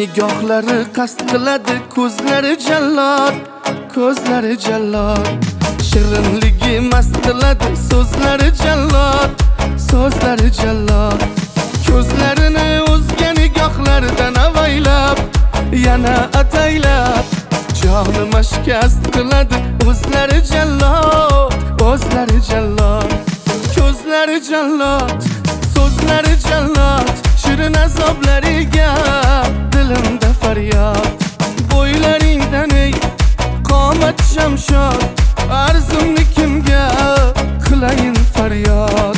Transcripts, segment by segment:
Nigohlari qasd qiladi, ko'zlari jallod, ko'zlari jallod. Shirinligi mast qiladi, so'zlari jallod, so'zlari jallod. Ko'zlarini o'zga nigohlaridan avaylab, yana ataylab, jonima shikast qiladi, o'zlari jallod, o'zlari jallod. Ko'zlari jallod, so'zlari jallod. Shirin azoblariga dilimda faryod. Bo'ylaringdan ey qomat shamshod, arzimni kimga qilayin faryod.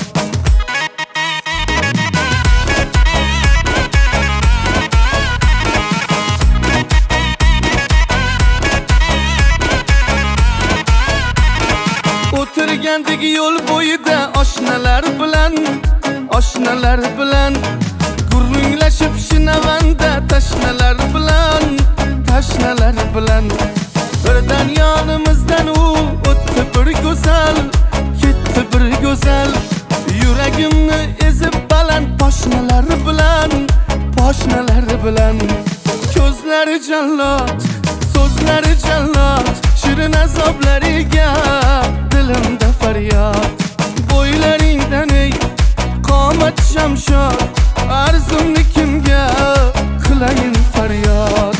O'tirgandik yo'l bo'yida oshnalar bilan, oshnalar bilan gurunglashib shinavanda, tashnalar bilan, tashnalar bilan. Birdan yonimizdan u o'tdi bir go'zal, ketdi bir go'zal. Yuragimni ezib baland poshnalar bilan, poshnalar bilan. Ko'zlari jallod, so'zlari jallod. Shirin azoblariga dilimda faryod. Bo'ylaringdan ey qomat shamshod, arzimni kimga qilayin faryod.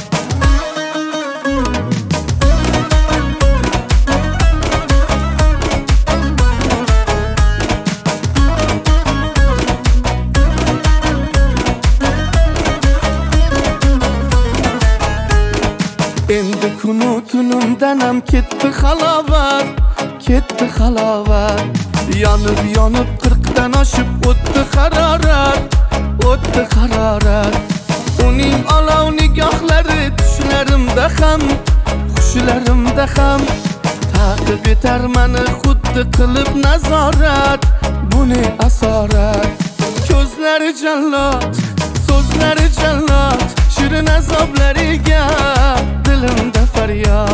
Endi kunu tunimdan ham ketdi halovat, ketdi halovat. Yonib yonib 40dan oshib o'tdi harorat, o'tdi harorat. Uning olov nigohlari tushlarimda ham, xushlarimda ham ta'qib etar meni xuddi qilib nazorat. Buni asorat. Ko'zlari jallod, so'zlari jallod. Shirin azoblariga dilimda faryod.